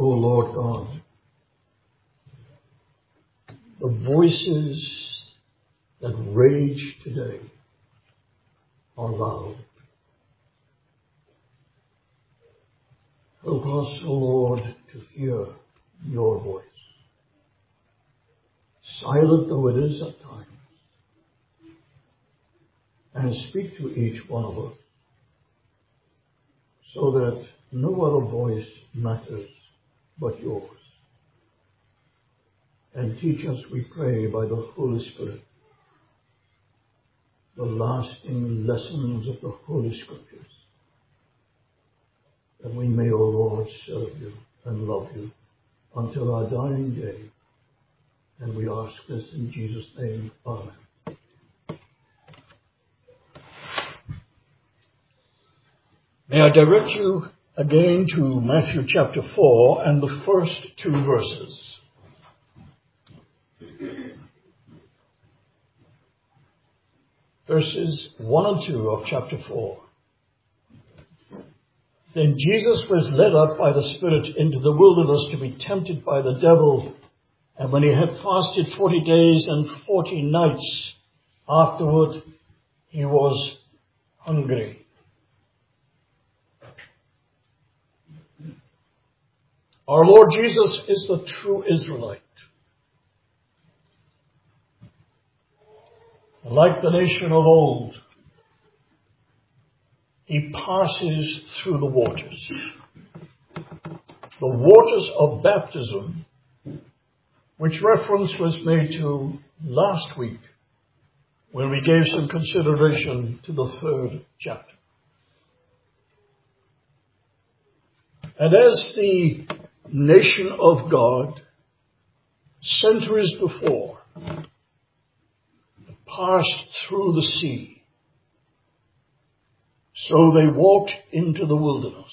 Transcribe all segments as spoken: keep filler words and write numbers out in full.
Lord God, the voices that rage today are loud. Help us, O Lord, to hear your voice, silent though it is at times, and speak to each one of us so that no other voice matters but yours. And teach us, we pray, by the Holy Spirit, the lasting lessons of the Holy Scriptures, that we may, O Lord, serve you and love you until our dying day. And we ask this in Jesus' name. Amen. May I direct you again to Matthew chapter four and the first two verses. Verses one and two of chapter four. Then Jesus was led up by the Spirit into the wilderness to be tempted by the devil. And when he had fasted forty days and forty nights, afterward he was hungry. Our Lord Jesus is the true Israelite. Like the nation of old, he passes through the waters. The waters of baptism, which reference was made to last week when we gave some consideration to the third chapter. And as the nation of God, centuries before, passed through the sea, so they walked into the wilderness.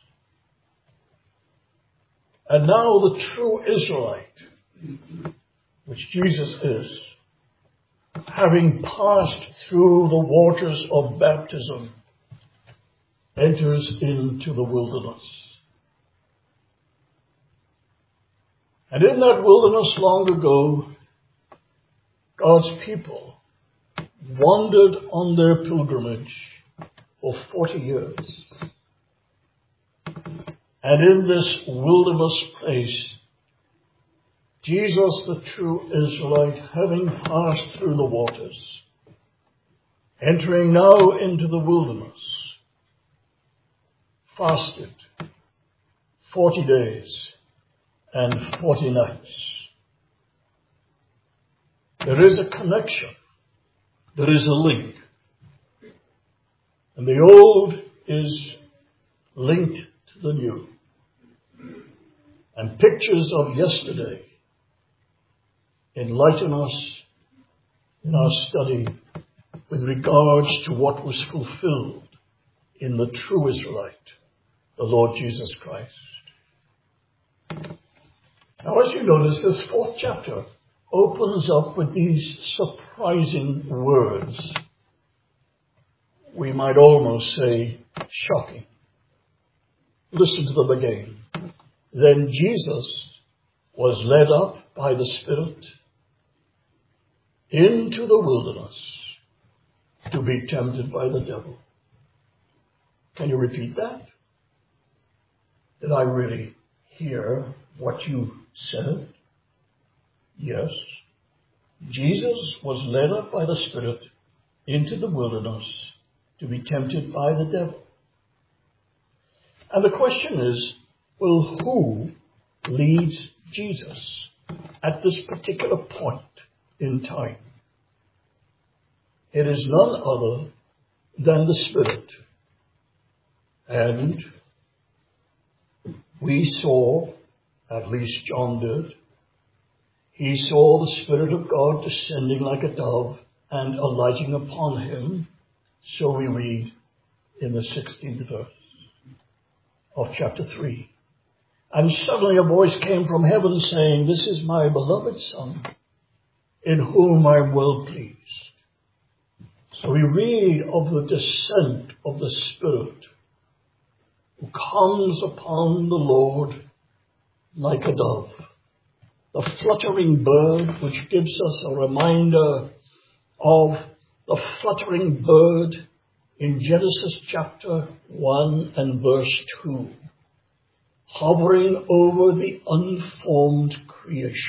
And now the true Israelite, which Jesus is, having passed through the waters of baptism, enters into the wilderness. And in that wilderness long ago, God's people wandered on their pilgrimage for forty years. And in this wilderness place, Jesus, the true Israelite, having passed through the waters, entering now into the wilderness, fasted forty days and forty nights. There is a connection. There is a link. And the old is linked to the new. And pictures of yesterday enlighten us in our study with regards to what was fulfilled in the true Israelite, the Lord Jesus Christ. Now, as you notice, this fourth chapter opens up with these surprising words. We might almost say shocking. Listen to them again. Then Jesus was led up by the Spirit into the wilderness to be tempted by the devil. Can you repeat that? Did I really hear what you said? Yes. Jesus was led up by the Spirit into the wilderness to be tempted by the devil. And the question is, well, who leads Jesus at this particular point in time? It is none other than the Spirit. And we saw, at least John did, he saw the Spirit of God descending like a dove and alighting upon him. So we read in the sixteenth verse of chapter three. And suddenly a voice came from heaven saying, "This is my beloved Son, in whom I am well pleased." So we read of the descent of the Spirit who comes upon the Lord like a dove. The fluttering bird, which gives us a reminder of the fluttering bird in Genesis chapter one and verse two, hovering over the unformed creation.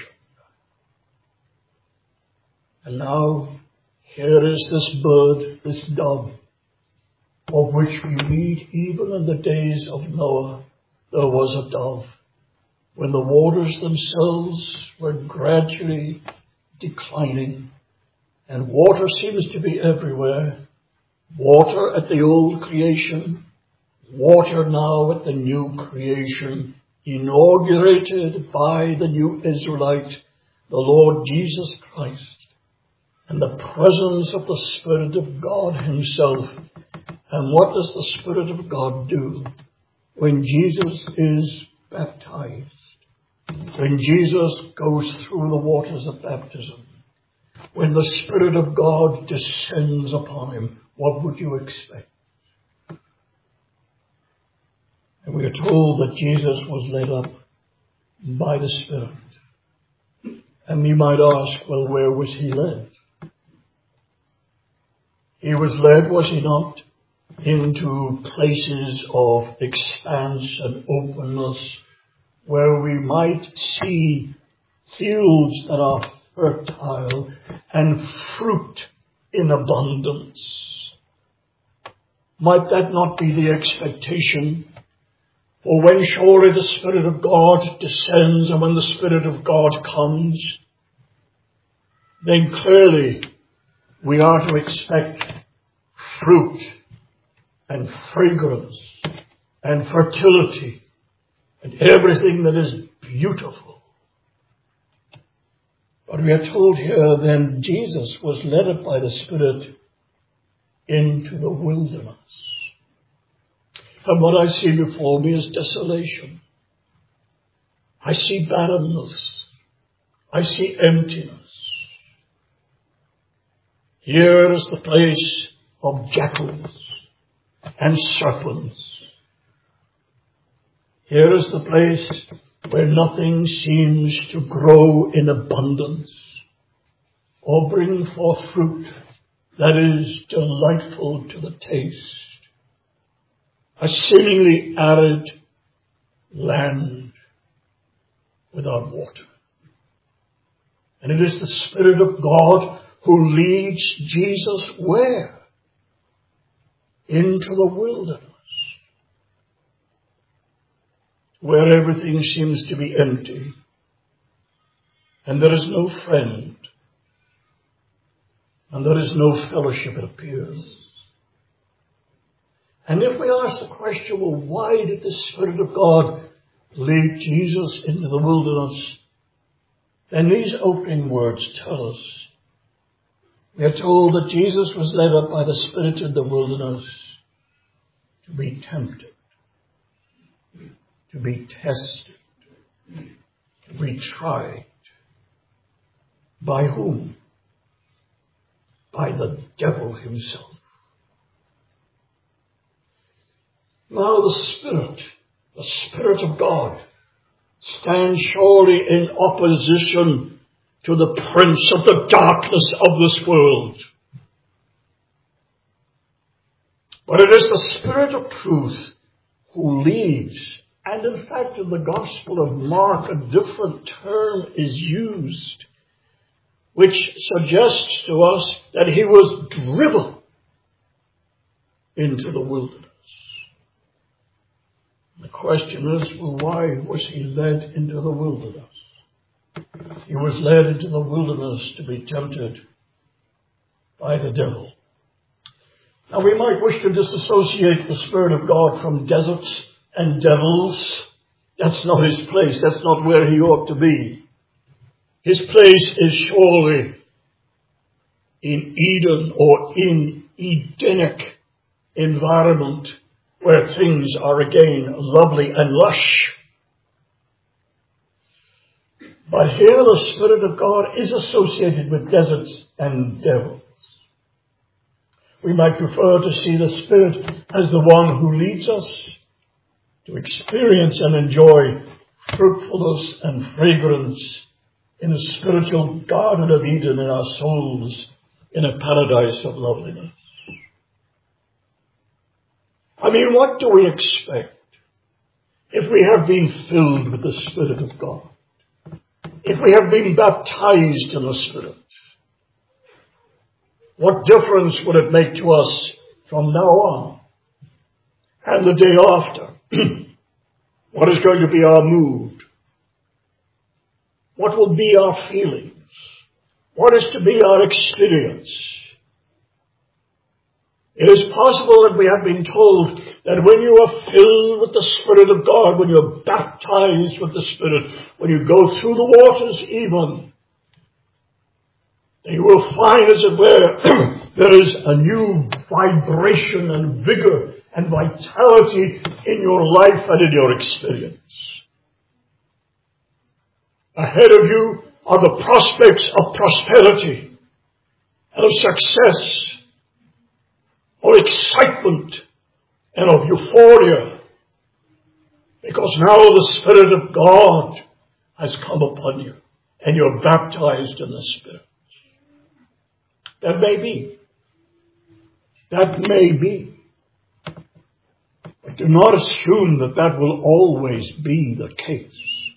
And now, here is this bird, this dove, of which we read even in the days of Noah, there was a dove, when the waters themselves were gradually declining, and water seems to be everywhere. Water at the old creation, water now at the new creation, inaugurated by the new Israelite, the Lord Jesus Christ, and the presence of the Spirit of God himself. And what does the Spirit of God do when Jesus is baptized? When Jesus goes through the waters of baptism, when the Spirit of God descends upon him, what would you expect? And we are told that Jesus was led up by the Spirit. And we might ask, well, where was he led? He was led, was he not, into places of expanse and openness, where we might see fields that are fertile and fruit in abundance. Might that not be the expectation? For when surely the Spirit of God descends, and when the Spirit of God comes, then clearly we are to expect fruit and fragrance and fertility and everything that is beautiful. But we are told here then Jesus was led up by the Spirit into the wilderness. And what I see before me is desolation. I see barrenness. I see emptiness. Here is the place of jackals and serpents. Here is the place where nothing seems to grow in abundance or bring forth fruit that is delightful to the taste. A seemingly arid land without water. And it is the Spirit of God who leads Jesus where? Into the wilderness, where everything seems to be empty, and there is no friend, and there is no fellowship, it appears. And if we ask the question, well, why did the Spirit of God lead Jesus into the wilderness? Then these opening words tell us. We are told that Jesus was led up by the Spirit in the wilderness to be tempted, to be tested, to be tried. By whom? By the devil himself. Now the Spirit, the Spirit of God, stands surely in opposition to the prince of the darkness of this world. But it is the Spirit of truth who leads. And in fact, in the Gospel of Mark, a different term is used, which suggests to us that he was driven into the wilderness. The question is, well, why was he led into the wilderness? He was led into the wilderness to be tempted by the devil. Now, we might wish to disassociate the Spirit of God from deserts and devils. That's not his place. That's not where he ought to be. His place is surely in Eden or in Edenic environment, where things are again lovely and lush. But here the Spirit of God is associated with deserts and devils. We might prefer to see the Spirit as the one who leads us to experience and enjoy fruitfulness and fragrance in a spiritual garden of Eden in our souls, in a paradise of loveliness. I mean, what do we expect if we have been filled with the Spirit of God? If we have been baptized in the Spirit? What difference would it make to us from now on and the day after? What is going to be our mood? What will be our feelings? What is to be our experience? It is possible that we have been told that when you are filled with the Spirit of God, when you are baptized with the Spirit, when you go through the waters even, you will find, as it were, there is a new vibration and vigor and vitality in your life and in your experience. Ahead of you are the prospects of prosperity and of success, of excitement and of euphoria, because now the Spirit of God has come upon you and you're baptized in the Spirit. That may be. That may be. But do not assume that that will always be the case.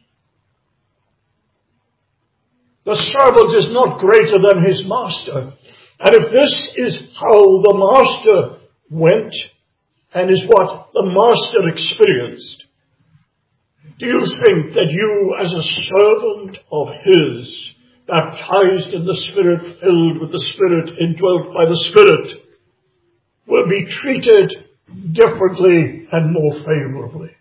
The servant is not greater than his master. And if this is how the master went and is what the master experienced, do you think that you as a servant of his, baptized in the Spirit, filled with the Spirit, indwelt by the Spirit, will be treated differently and more favorably?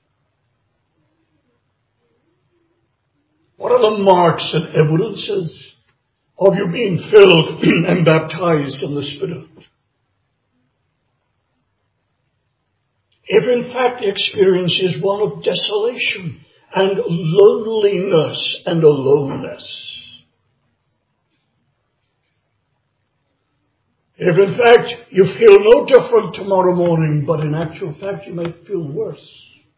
What are the marks and evidences of you being filled and baptized in the Spirit? If in fact the experience is one of desolation and loneliness and aloneness, if in fact you feel no different tomorrow morning, but in actual fact you may feel worse,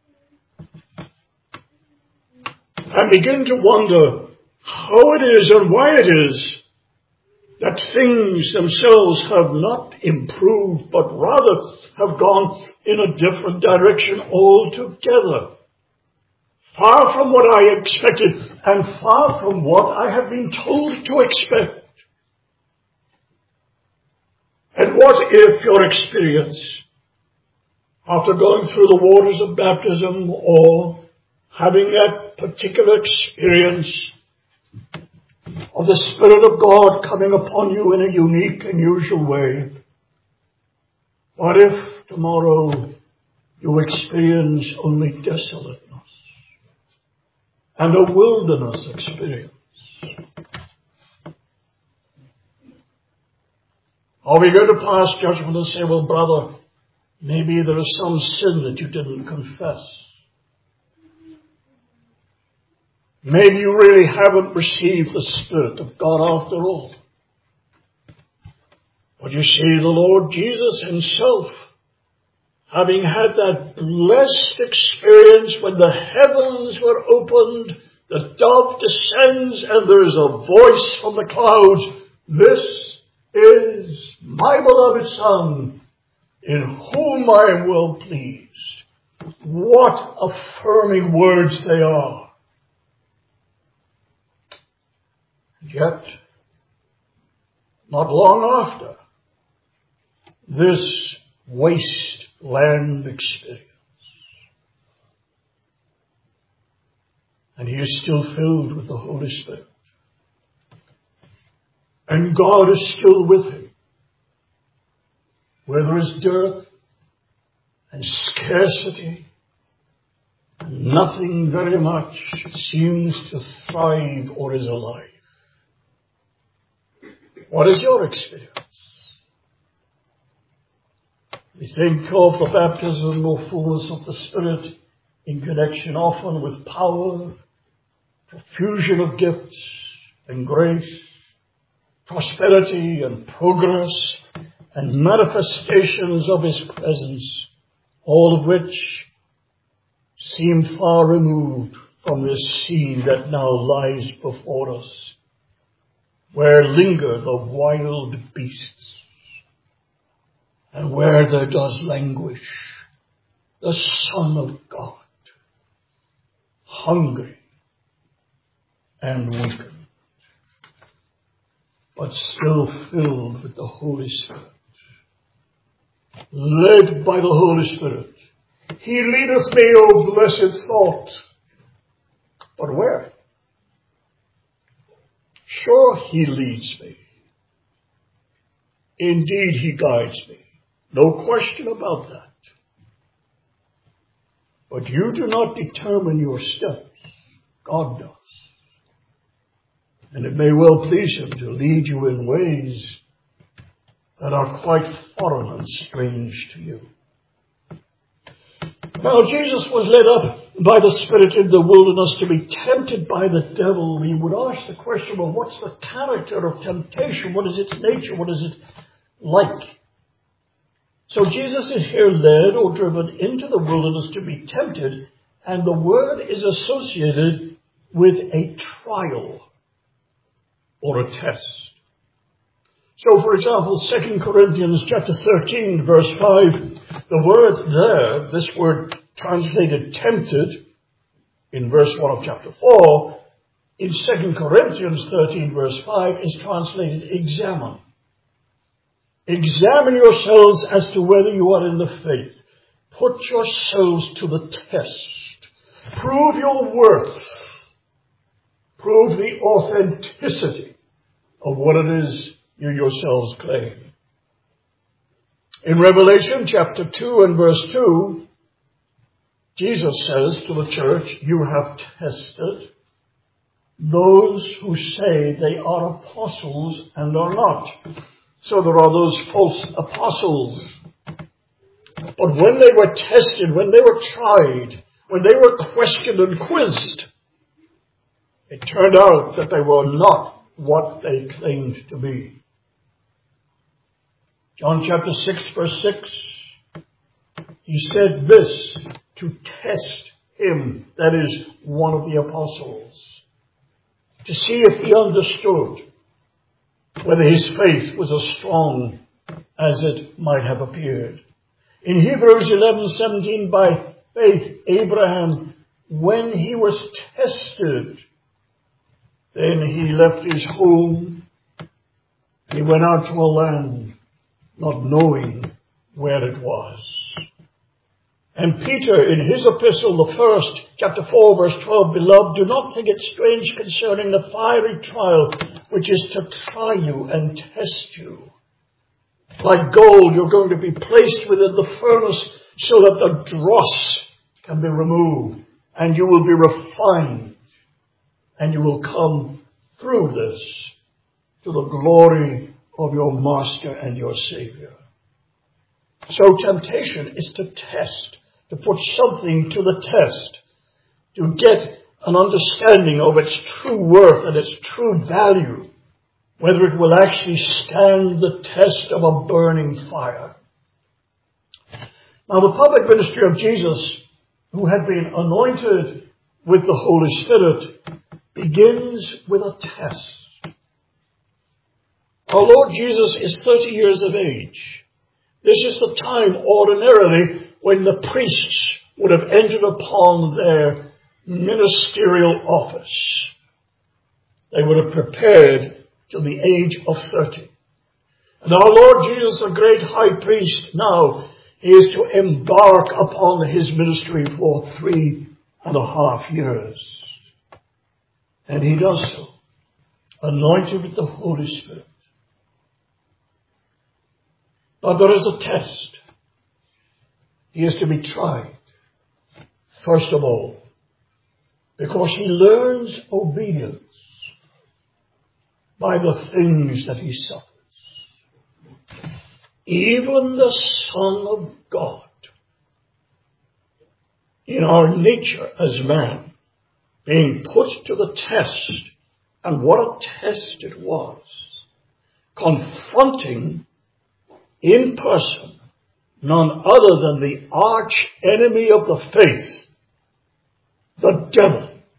and begin to wonder how it is and why it is that things themselves have not improved, but rather have gone in a different direction altogether, far from what I expected and far from what I have been told to expect. And what if your experience, after going through the waters of baptism or having that particular experience of the Spirit of God coming upon you in a unique and unusual way, what if tomorrow you experience only desolateness and a wilderness experience? Are we going to pass judgment and say, well, brother, maybe there is some sin that you didn't confess? Maybe you really haven't received the Spirit of God after all. But you see, the Lord Jesus himself, having had that blessed experience when the heavens were opened, the dove descends and there is a voice from the clouds, "This is my beloved Son, in whom I am well pleased." What affirming words they are. And yet, not long after, this wasteland experience, and he is still filled with the Holy Spirit. And God is still with him. Where there is dearth and scarcity, and nothing very much seems to thrive or is alive. What is your experience? We think of the baptism or fullness of the Spirit in connection often with power, profusion of gifts and grace, prosperity and progress, and manifestations of his presence, all of which seem far removed from this scene that now lies before us, where linger the wild beasts, and where there does languish the Son of God, hungry and weakened, but still filled with the Holy Spirit. Led by the Holy Spirit, He leadeth me, O blessed thought. But where? Sure, He leads me. Indeed, He guides me. No question about that. But you do not determine your steps. God does. And it may well please Him to lead you in ways that are quite foreign and strange to you. Now, Jesus was led up by the Spirit in the wilderness to be tempted by the devil. We would ask the question, well, what's the character of temptation? What is its nature? What is it like? So Jesus is here led or driven into the wilderness to be tempted, and the word is associated with a trial or a test. So, for example, Second Corinthians chapter thirteen, verse five, the word there, this word translated tempted, in verse one of chapter four, in Second Corinthians thirteen, verse five, is translated examine. Examine yourselves as to whether you are in the faith. Put yourselves to the test. Prove your worth. Prove the authenticity of what it is you yourselves claim. In Revelation chapter two and verse two, Jesus says to the church, you have tested those who say they are apostles and are not. So there are those false apostles. But when they were tested, when they were tried, when they were questioned and quizzed, it turned out that they were not what they claimed to be. John chapter six, verse six, he said this to test him, that is, one of the apostles, to see if he understood whether his faith was as strong as it might have appeared. In Hebrews eleven seventeen, by faith, Abraham, when he was tested, then he left his home. He went out to a land not knowing where it was. And Peter, in his epistle, the first, chapter four, verse twelve, beloved, do not think it strange concerning the fiery trial, which is to try you and test you. Like gold, you're going to be placed within the furnace so that the dross can be removed, and you will be refined, and you will come through this to the glory of your Master and your Savior. So temptation is to test, to put something to the test, to get an understanding of its true worth and its true value, whether it will actually stand the test of a burning fire. Now, the public ministry of Jesus, who had been anointed with the Holy Spirit, begins with a test. Our Lord Jesus is thirty years of age. This is the time ordinarily when the priests would have entered upon their ministerial office. They would have prepared till the age of thirty. And our Lord Jesus, the great high priest, now he is to embark upon his ministry for three and a half years. And he does so, anointed with the Holy Spirit. But there is a test. He is to be tried, first of all, because he learns obedience by the things that he suffers. Even the Son of God, in our nature as man, being put to the test, and what a test it was, confronting in person none other than the arch enemy of the faith, the devil,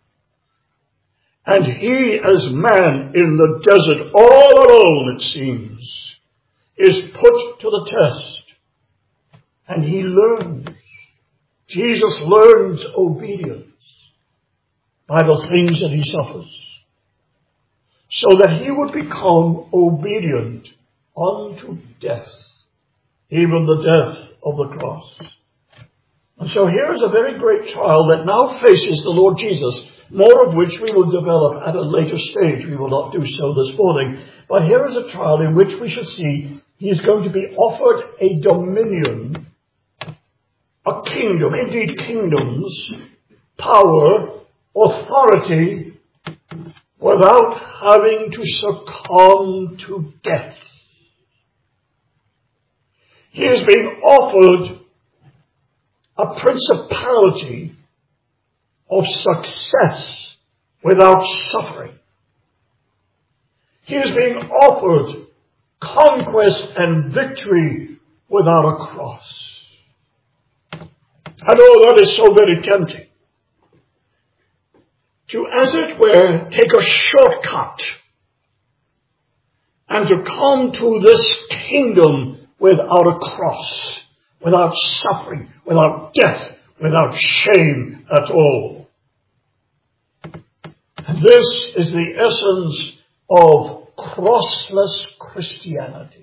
And he, as man in the desert, all alone, it seems, is put to the test. And he learns. Jesus learns obedience by the things that he suffers, so that he would become obedient unto death, even the death of the cross. And so here is a very great trial that now faces the Lord Jesus, more of which we will develop at a later stage. We will not do so this morning. But here is a trial in which we shall see he is going to be offered a dominion, a kingdom, indeed kingdoms, power, authority, without having to succumb to death. He is being offered a principality of success without suffering. He is being offered conquest and victory without a cross. I know that is so very tempting to, as it were, take a shortcut and to come to this kingdom without a cross, without suffering, without death, without shame at all. And this is the essence of crossless Christianity.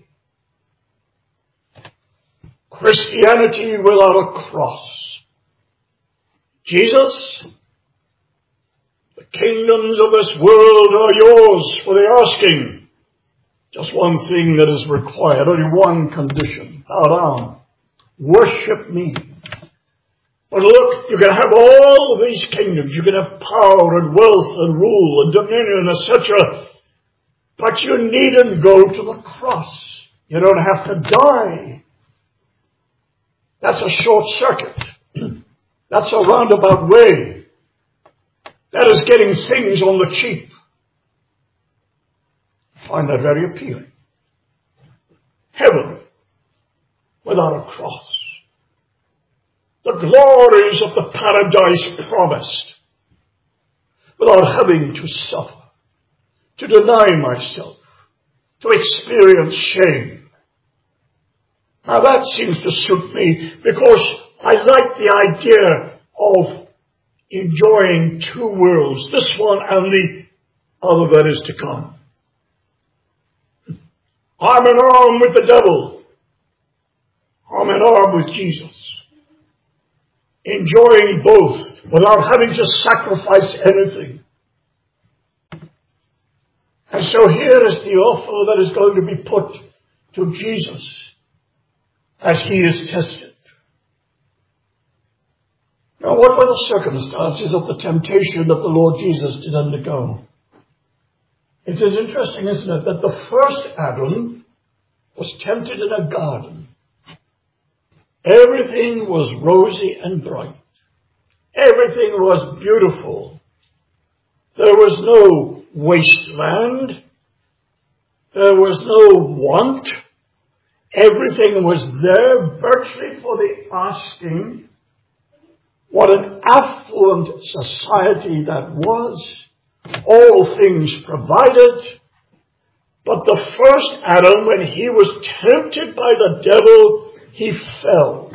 Christianity without a cross. Jesus, the kingdoms of this world are yours for the asking. Just one thing that is required, only one condition. Bow down. Worship me. But look, you can have all these kingdoms. You can have power and wealth and rule and dominion, et cetera. But you needn't go to the cross. You don't have to die. That's a short circuit. That's a roundabout way. That is getting things on the cheap. I find that very appealing. Heaven without a cross. The glories of the paradise promised without having to suffer, to deny myself, to experience shame. Now that seems to suit me because I like the idea of enjoying two worlds, this one and the other that is to come. Arm in arm with the devil, arm in arm with Jesus. Enjoying both without having to sacrifice anything. And so here is the offer that is going to be put to Jesus as he is tested. Now, what were the circumstances of the temptation that the Lord Jesus did undergo? It is interesting, isn't it, that the first Adam was tempted in a garden. Everything was rosy and bright. Everything was beautiful. There was no wasteland. There was no want. Everything was there virtually for the asking. What an affluent society that was. All things provided. But the first Adam, when he was tempted by the devil, he fell.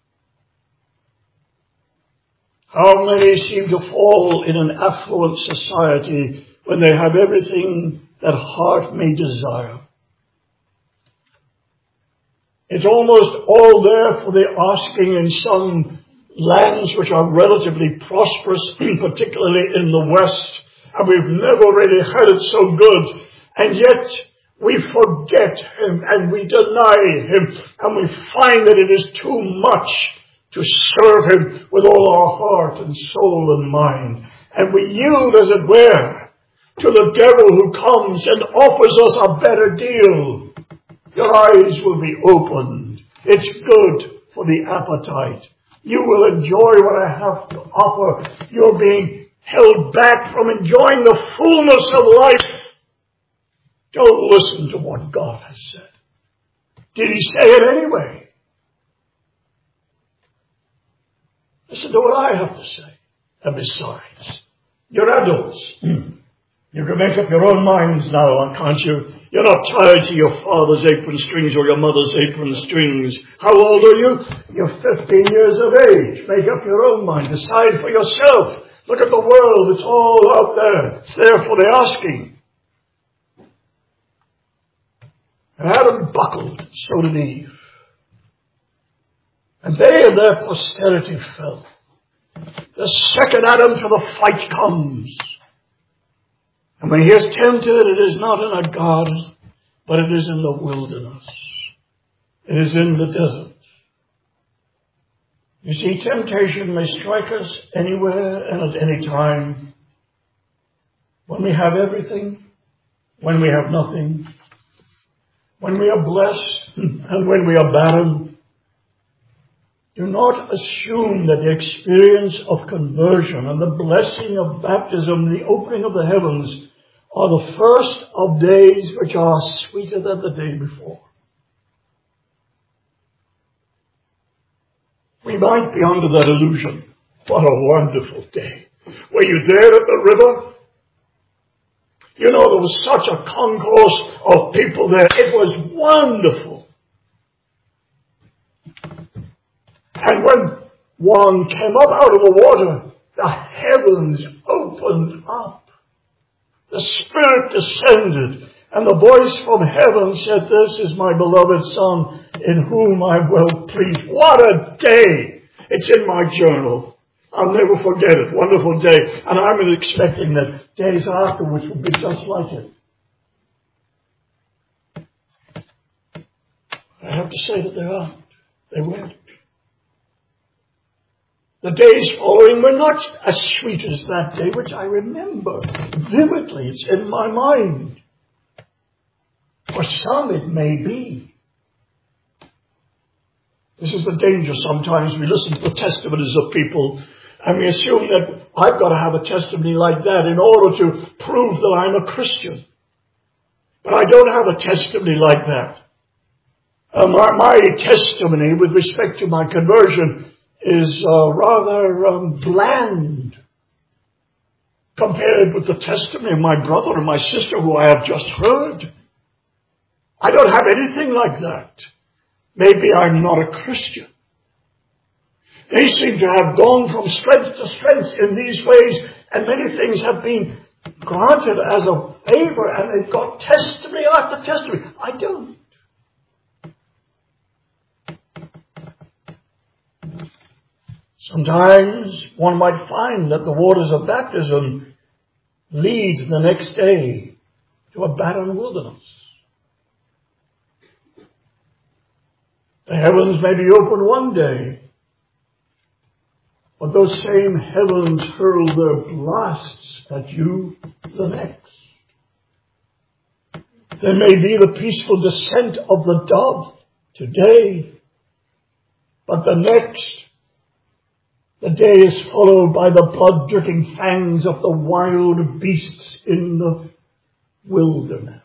How many seem to fall in an affluent society when they have everything that heart may desire? It's almost all there for the asking in some lands which are relatively prosperous, particularly in the West, and we've never really had it so good, and yet we forget him and we deny him, and we find that it is too much to serve him with all our heart and soul and mind. And we yield, as it were, to the devil who comes and offers us a better deal. Your eyes will be opened. It's good for the appetite. You will enjoy what I have to offer. You're being held back from enjoying the fullness of life. Don't listen to what God has said. Did he say it anyway? Listen to what I have to say. And besides, you're adults. You can make up your own minds now, can't you? You're not tied to your father's apron strings or your mother's apron strings. How old are you? You're fifteen years of age. Make up your own mind. Decide for yourself. Look at the world. It's all out there. It's there for the asking. And Adam buckled. So did Eve. And they and their posterity fell. The second Adam to the fight comes. And when he is tempted, it is not in a garden, but it is in the wilderness. It is in the desert. You see, temptation may strike us anywhere and at any time. When we have everything, when we have nothing, when we are blessed and when we are barren. Do not assume that the experience of conversion and the blessing of baptism, the opening of the heavens, are the first of days which are sweeter than the day before. We might be under that illusion. What a wonderful day. Were you there at the river? You know, there was such a concourse of people there. It was wonderful. And when one came up out of the water, the heavens opened up. The Spirit descended, and the voice from heaven said, "This is my beloved Son, in whom I am well pleased." What a day! It's in my journal. I'll never forget it. Wonderful day. And I'm expecting that days afterwards will be just like it. I have to say that they aren't. They weren't. The days following were not as sweet as that day, which I remember vividly. It's in my mind. For some it may be. This is the danger sometimes. We listen to the testimonies of people and we assume that I've got to have a testimony like that in order to prove that I'm a Christian. But I don't have a testimony like that. Uh, my, my testimony with respect to my conversion is uh, rather um, bland compared with the testimony of my brother and my sister who I have just heard. I don't have anything like that. Maybe I'm not a Christian. They seem to have gone from strength to strength in these ways, and many things have been granted as a favor, and they've got testimony after testimony. I don't. Sometimes one might find that the waters of baptism lead the next day to a barren wilderness. The heavens may be open one day, but those same heavens hurl their blasts at you the next. There may be the peaceful descent of the dove today, but the next, the day is followed by the blood-dripping fangs of the wild beasts in the wilderness.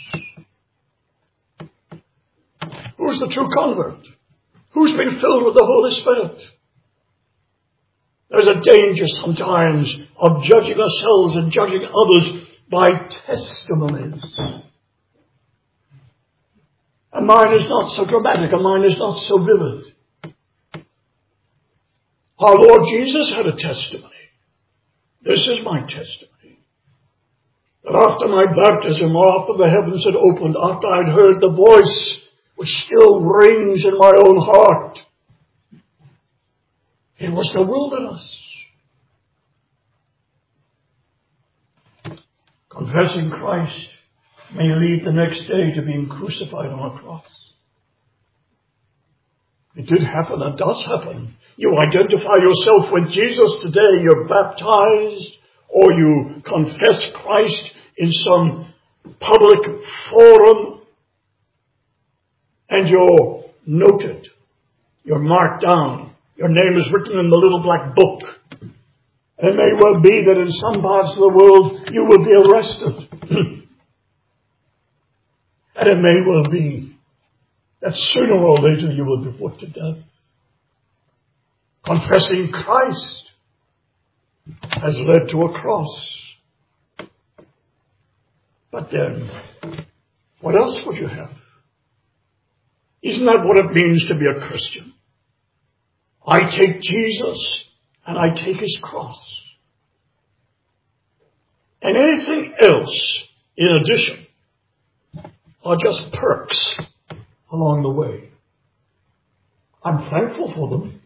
Who's the true convert? Who's been filled with the Holy Spirit? There's a danger sometimes of judging ourselves and judging others by testimonies. And mine is not so dramatic, and mine is not so vivid. Our Lord Jesus had a testimony. This is my testimony. That after my baptism, or after the heavens had opened, after I'd heard the voice which still rings in my own heart, it was the wilderness. Confessing Christ may lead the next day to being crucified on a cross. It did happen and does happen. You identify yourself with Jesus today, you're baptized, or you confess Christ in some public forum, and you're noted. You're marked down. Your name is written in the little black book. It may well be that in some parts of the world you will be arrested. And it may well be that sooner or later you will be put to death. Confessing Christ has led to a cross. But then, what else would you have? Isn't that what it means to be a Christian? I take Jesus and I take his cross. And anything else in addition are just perks along the way. I'm thankful for them.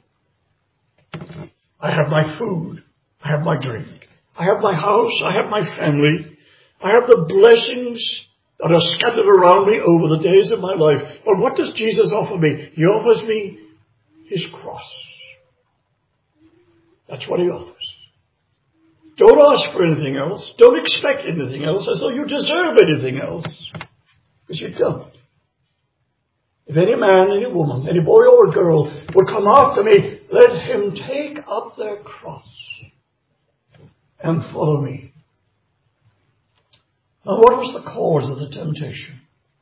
I have my food. I have my drink. I have my house. I have my family. I have the blessings that are scattered around me over the days of my life. But what does Jesus offer me? He offers me his cross. That's what he offers. Don't ask for anything else. Don't expect anything else as though you deserve anything else. Because you don't. If any man, any woman, any boy or girl would come after me, let him take up their cross and follow me. Now, what was the cause of the temptation?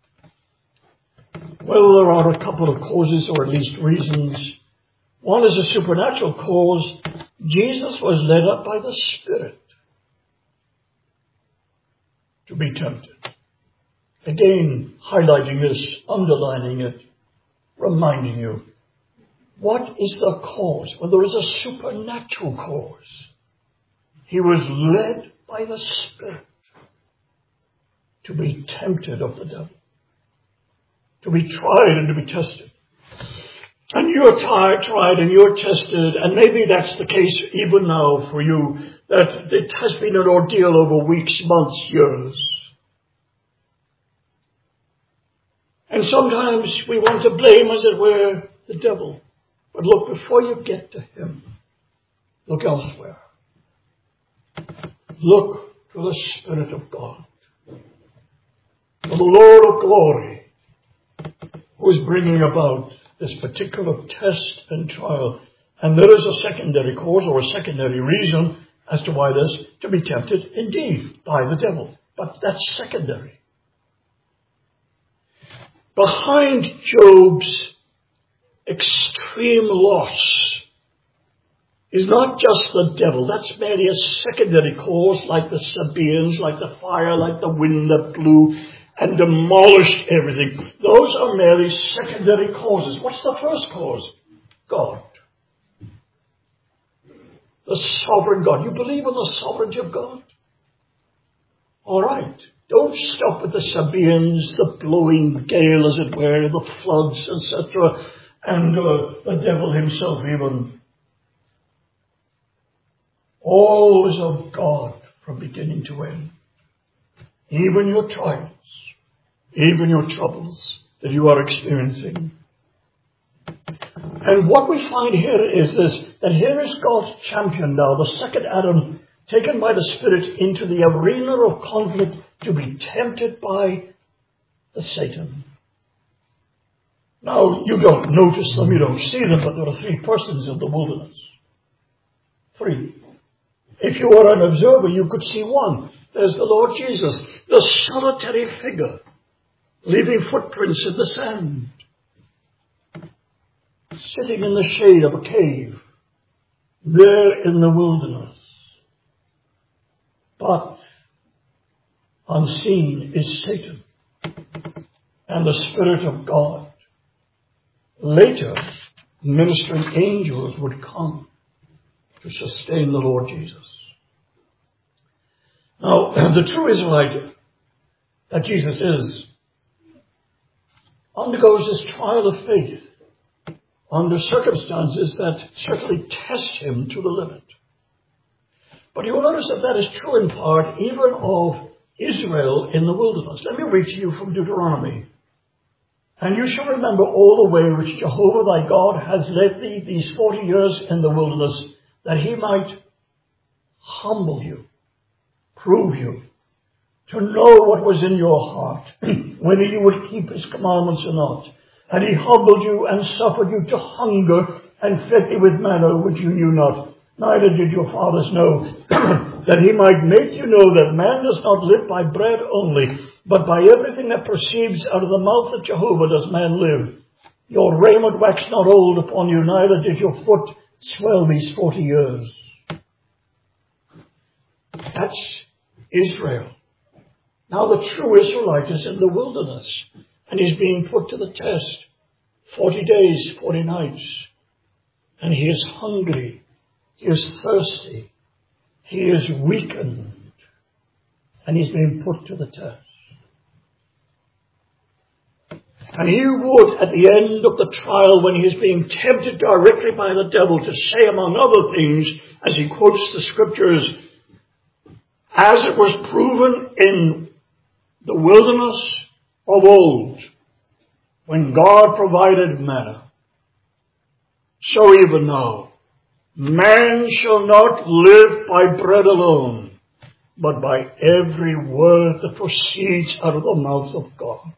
Well, there are a couple of causes, or at least reasons. One is a supernatural cause. Jesus was led up by the Spirit to be tempted. Again, highlighting this, underlining it, reminding you, what is the cause? Well, there is a supernatural cause. He was led by the Spirit to be tempted of the devil, to be tried and to be tested. And you're tried, tried and you're tested, and maybe that's the case even now for you, that it has been an ordeal over weeks, months, years. And sometimes we want to blame, as it were, the devil. But look, before you get to him, look elsewhere. Look to the Spirit of God, to the Lord of glory, who is bringing about this particular test and trial. And there is a secondary cause or a secondary reason as to why this, to be tempted indeed by the devil. But that's secondary. Behind Job's extreme loss is not just the devil. That's merely a secondary cause, like the Sabaeans, like the fire, like the wind that blew and demolished everything. Those are merely secondary causes. What's the first cause? God. The sovereign God. You believe in the sovereignty of God? All right. Don't stop with the Sabaeans, the blowing gale, as it were, the floods, et cetera, and uh, the devil himself even. All is of God from beginning to end. Even your trials, even your troubles that you are experiencing. And what we find here is this, that here is God's champion now, the second Adam, taken by the Spirit into the arena of conflict to be tempted by the Satan. Now, you don't notice them, you don't see them, but there are three persons in the wilderness. Three. If you were an observer, you could see one. There's the Lord Jesus, the solitary figure, leaving footprints in the sand, sitting in the shade of a cave, there in the wilderness. But unseen is Satan and the Spirit of God. Later, ministering angels would come to sustain the Lord Jesus. Now, the true Israelite that Jesus is undergoes this trial of faith under circumstances that certainly test him to the limit. But you will notice that that is true in part even of Israel in the wilderness. Let me read to you from Deuteronomy. And you shall remember all the way which Jehovah thy God has led thee these forty years in the wilderness, that he might humble you, prove you, to know what was in your heart, whether you would keep his commandments or not. And he humbled you and suffered you to hunger and fed thee with manna which you knew not, neither did your fathers know, that he might make you know that man does not live by bread only, but by everything that proceeds out of the mouth of Jehovah does man live. Your raiment waxed not old upon you, neither did your foot swell these forty years. That's Israel. Now the true Israelite is in the wilderness, and he's being put to the test. Forty days, forty nights. And he is hungry. He is thirsty. He is weakened. And he's being put to the test. And he would, at the end of the trial, when he is being tempted directly by the devil to say, among other things, as he quotes the scriptures, as it was proven in the wilderness of old, when God provided manna, so even now, man shall not live by bread alone, but by every word that proceeds out of the mouth of God.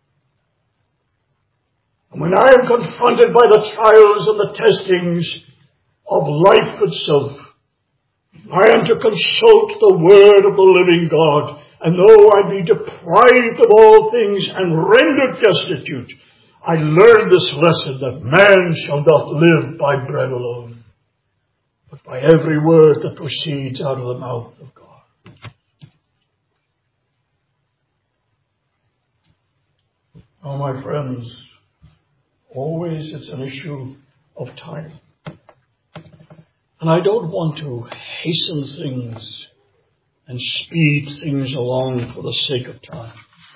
And when I am confronted by the trials and the testings of life itself, I am to consult the word of the living God. And though I be deprived of all things and rendered destitute, I learn this lesson that man shall not live by bread alone, but by every word that proceeds out of the mouth of God. Oh, my friends, always it's an issue of time. And I don't want to hasten things and speed things along for the sake of time.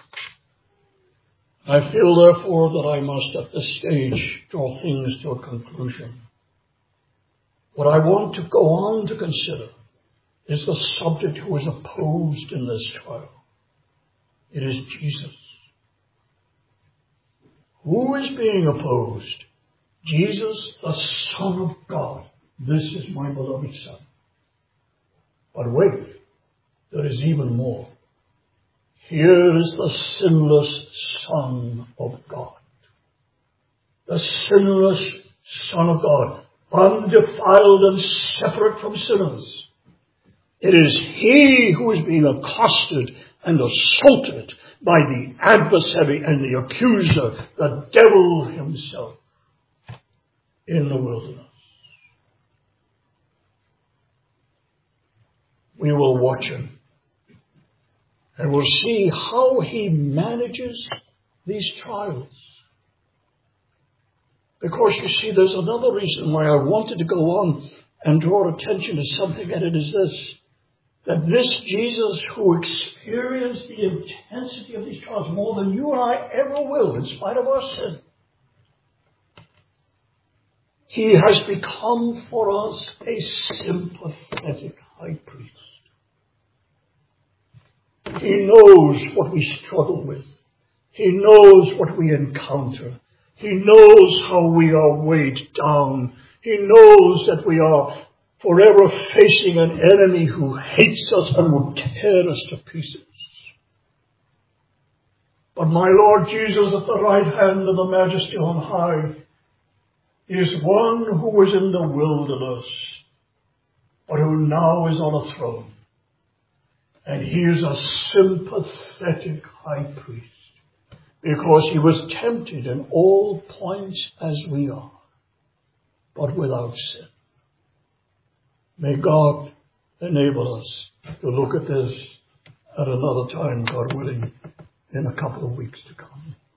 I feel, therefore, that I must at this stage draw things to a conclusion. What I want to go on to consider is the subject who is opposed in this trial. It is Jesus. Who is being opposed? Jesus, the Son of God. This is my beloved Son. But wait, there is even more. Here is the sinless Son of God. The sinless Son of God, undefiled and separate from sinners. It is he who is being accosted and assaulted by the adversary and the accuser, the devil himself, in the wilderness. We will watch him, and we'll see how he manages these trials. Because you see, there's another reason why I wanted to go on and draw attention to something, and it is this: that this Jesus who experienced the intensity of these trials more than you and I ever will, in spite of our sin, he has become for us a sympathetic high priest. He knows what we struggle with. He knows what we encounter. He knows how we are weighed down. He knows that we are forever facing an enemy who hates us and will tear us to pieces. But my Lord Jesus at the right hand of the Majesty on high is one who was in the wilderness, but who now is on a throne. And he is a sympathetic high priest, because he was tempted in all points as we are, but without sin. May God enable us to look at this at another time, God willing, in a couple of weeks to come.